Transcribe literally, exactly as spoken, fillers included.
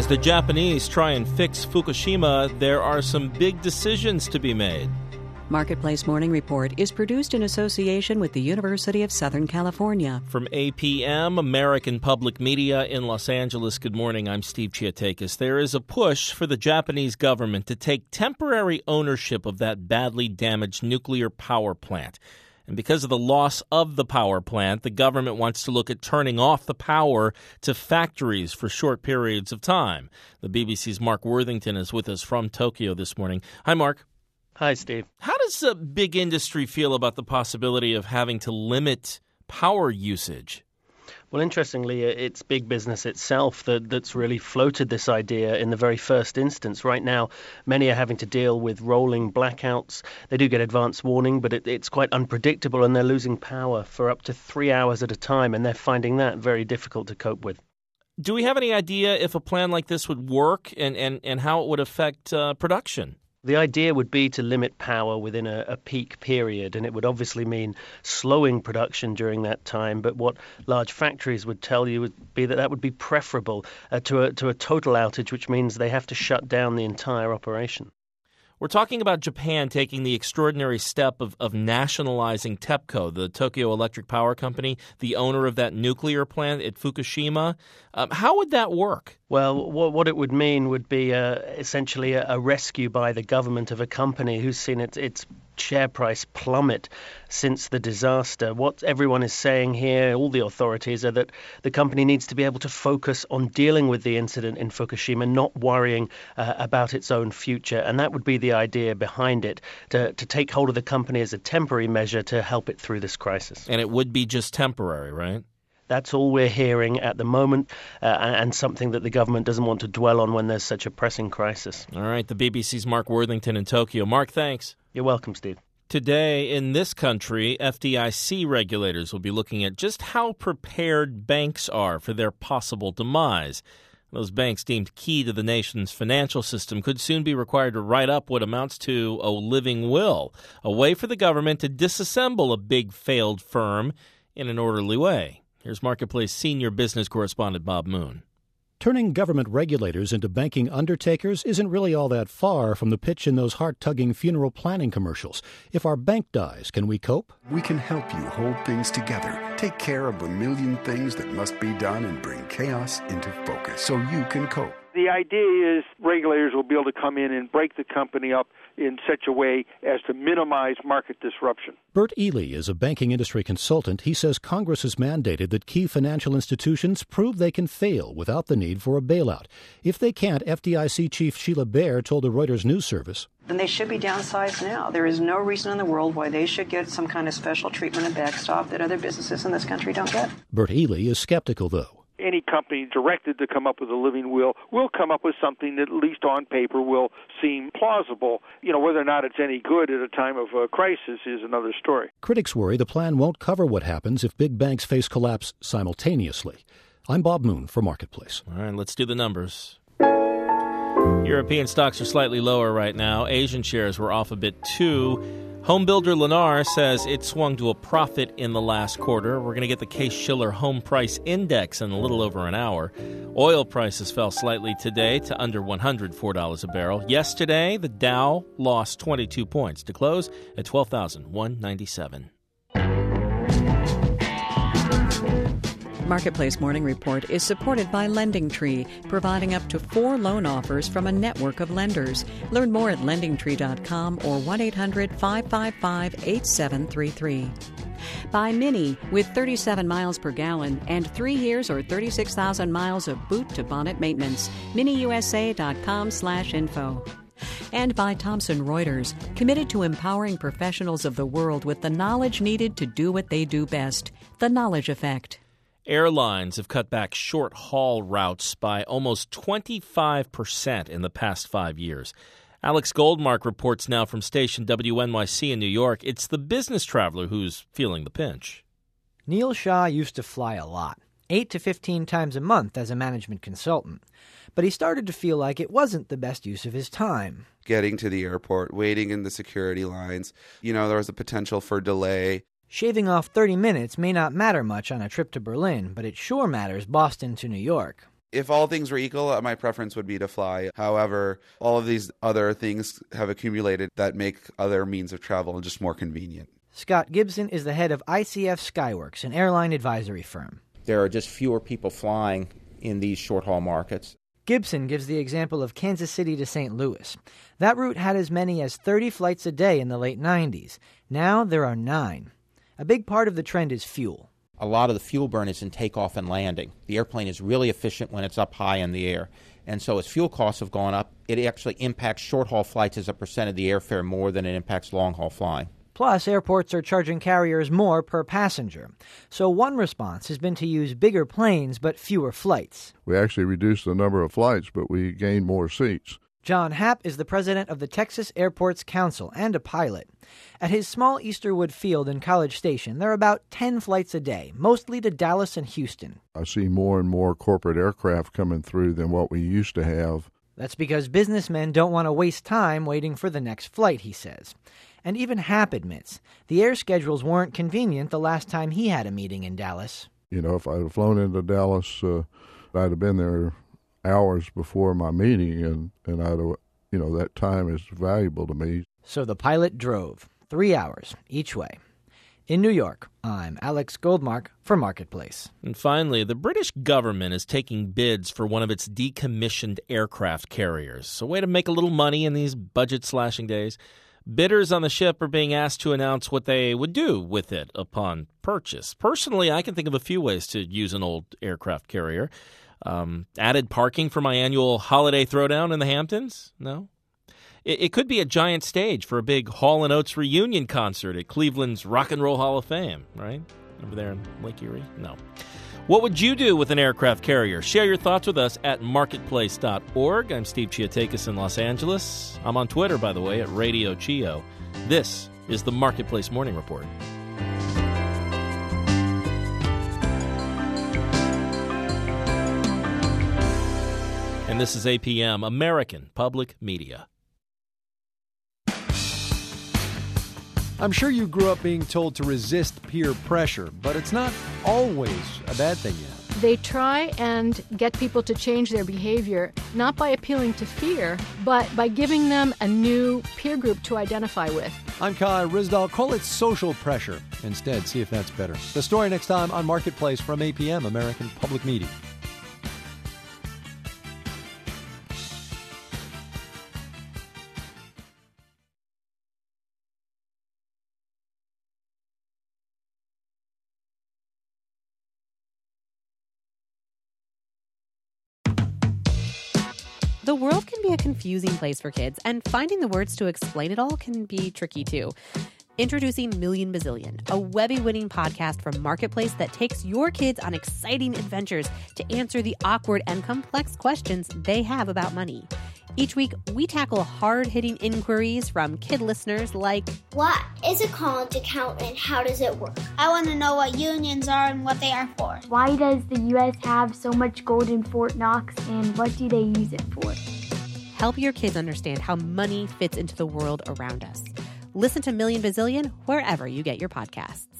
As the Japanese try and fix Fukushima, there are some big decisions to be made. Marketplace Morning Report is produced in association with the University of Southern California. From A P M, American Public Media in Los Angeles, good morning. I'm Steve Chiatakis. There is a push for the Japanese government to take temporary ownership of that badly damaged nuclear power plant. And because of the loss of the power plant, the government wants to look at turning off the power to factories for short periods of time. The B B C's Mark Worthington is with us from Tokyo this morning. Hi, Mark. Hi, Steve. How does the big industry feel about the possibility of having to limit power usage? Well, interestingly, it's big business itself that, that's really floated this idea in the very first instance. Right now, many are having to deal with rolling blackouts. They do get advance warning, but it, it's quite unpredictable, and they're losing power for up to three hours at a time, and they're finding that very difficult to cope with. Do we have any idea if a plan like this would work and, and, and how it would affect uh, production? The idea would be to limit power within a, a peak period, and it would obviously mean slowing production during that time. But what large factories would tell you would be that that would be preferable uh, to a, to a total outage, which means they have to shut down the entire operation. We're talking about Japan taking the extraordinary step of, of nationalizing TEPCO, the Tokyo Electric Power Company, the owner of that nuclear plant at Fukushima. Um, how would that work? Well, what, what it would mean would be uh, essentially a, a rescue by the government of a company who's seen its, its share price plummet since the disaster. What everyone is saying here, all the authorities, are that the company needs to be able to focus on dealing with the incident in Fukushima, not worrying uh, about its own future. And that would be the idea behind it, to, to take hold of the company as a temporary measure to help it through this crisis. And it would be just temporary, right? That's all we're hearing at the moment, uh, and something that the government doesn't want to dwell on when there's such a pressing crisis. All right, the B B C's Mark Worthington in Tokyo. Mark, thanks. You're welcome, Steve. Today, in this country, F D I C regulators will be looking at just how prepared banks are for their possible demise. Those banks deemed key to the nation's financial system could soon be required to write up what amounts to a living will, a way for the government to disassemble a big failed firm in an orderly way. Here's Marketplace senior business correspondent Bob Moon. Turning government regulators into banking undertakers isn't really all that far from the pitch in those heart-tugging funeral planning commercials. If our bank dies, can we cope? We can help you hold things together, take care of a million things that must be done, and bring chaos into focus so you can cope. The idea is regulators will be able to come in and break the company up in such a way as to minimize market disruption. Bert Ely is a banking industry consultant. He says Congress has mandated that key financial institutions prove they can fail without the need for a bailout. If they can't, F D I C Chief Sheila Bair told the Reuters news service, then they should be downsized now. There is no reason in the world why they should get some kind of special treatment and backstop that other businesses in this country don't get. Bert Ely is skeptical, though. Any company directed to come up with a living will will come up with something that, at least on paper, will seem plausible. You know, whether or not it's any good at a time of a crisis is another story. Critics worry the plan won't cover what happens if big banks face collapse simultaneously. I'm Bob Moon for Marketplace. All right, let's do the numbers. European stocks are slightly lower right now. Asian shares were off a bit, too. Home builder Lennar says it swung to a profit in the last quarter. We're going to get the Case-Shiller Home Price Index in a little over an hour. Oil prices fell slightly today to under one hundred four dollars a barrel. Yesterday, the Dow lost twenty-two points to close at twelve thousand one hundred ninety-seven. Marketplace Morning Report is supported by LendingTree, providing up to four loan offers from a network of lenders. Learn more at lending tree dot com or one eight hundred five five five eight seven three three. By Mini, with thirty-seven miles per gallon and three years or thirty-six thousand miles of boot-to-bonnet maintenance. mini u s a dot com slash info. And by Thomson Reuters, committed to empowering professionals of the world with the knowledge needed to do what they do best. The Knowledge Effect. Airlines have cut back short-haul routes by almost twenty-five percent in the past five years. Alex Goldmark reports now from station W N Y C in New York. It's the business traveler who's feeling the pinch. Neil Shah used to fly a lot, eight to fifteen times a month as a management consultant. But he started to feel like it wasn't the best use of his time. Getting to the airport, waiting in the security lines, you know, there was a potential for delay. Shaving off thirty minutes may not matter much on a trip to Berlin, but it sure matters Boston to New York. If all things were equal, my preference would be to fly. However, all of these other things have accumulated that make other means of travel just more convenient. Scott Gibson is the head of I C F Skyworks, an airline advisory firm. There are just fewer people flying in these short-haul markets. Gibson gives the example of Kansas City to Saint Louis. That route had as many as thirty flights a day in the late nineties. Now there are nine. A big part of the trend is fuel. A lot of the fuel burn is in takeoff and landing. The airplane is really efficient when it's up high in the air. And so as fuel costs have gone up, it actually impacts short-haul flights as a percent of the airfare more than it impacts long-haul flying. Plus, airports are charging carriers more per passenger. So one response has been to use bigger planes but fewer flights. We actually reduced the number of flights, but we gained more seats. John Happ is the president of the Texas Airports Council and a pilot. At his small Easterwood field in College Station, there are about ten flights a day, mostly to Dallas and Houston. I see more and more corporate aircraft coming through than what we used to have. That's because businessmen don't want to waste time waiting for the next flight, he says. And even Happ admits the air schedules weren't convenient the last time he had a meeting in Dallas. You know, if I'd have flown into Dallas, uh, I'd have been there hours before my meeting, and, and I'd have, you know, that time is valuable to me. So the pilot drove three hours each way. In New York, I'm Alex Goldmark for Marketplace. And finally, the British government is taking bids for one of its decommissioned aircraft carriers. A way to make a little money in these budget-slashing days. Bidders on the ship are being asked to announce what they would do with it upon purchase. Personally, I can think of a few ways to use an old aircraft carrier. Um, added parking for my annual holiday throwdown in the Hamptons? No. It, it could be a giant stage for a big Hall and Oates reunion concert at Cleveland's Rock and Roll Hall of Fame, right? Over there in Lake Erie? No. What would you do with an aircraft carrier? Share your thoughts with us at marketplace dot org. I'm Steve Chiatakis in Los Angeles. I'm on Twitter, by the way, at Radio Chio. This is the Marketplace Morning Report. And this is A P M, American Public Media. I'm sure you grew up being told to resist peer pressure, but it's not always a bad thing yet. They try and get people to change their behavior, not by appealing to fear, but by giving them a new peer group to identify with. I'm Kai Rizdal. Call it social pressure instead. See if that's better. The story next time on Marketplace from A P M, American Public Media. The world can be a confusing place for kids, and finding the words to explain it all can be tricky too. Introducing Million Bazillion, a Webby-winning podcast from Marketplace that takes your kids on exciting adventures to answer the awkward and complex questions they have about money. Each week, we tackle hard-hitting inquiries from kid listeners like, what is a college account and how does it work? I want to know what unions are and what they are for. Why does the U S have so much gold in Fort Knox and what do they use it for? Help your kids understand how money fits into the world around us. Listen to Million Bazillion wherever you get your podcasts.